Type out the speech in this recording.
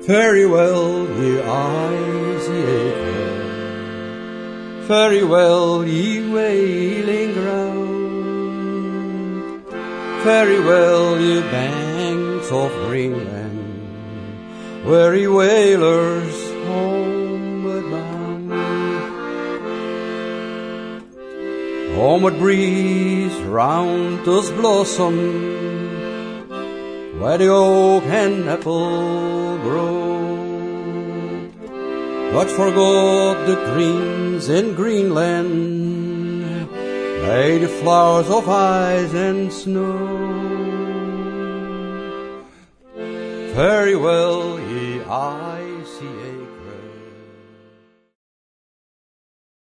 Very well, ye eyes, ye acre, very well, ye wailing ground, very well, ye banks of Greenland, weary whalers homeward bound. Homeward breeze round us blossom, where the oak and apple grow. But forgot the greens in Greenland, lay the flowers of ice and snow. Very well, ye eyes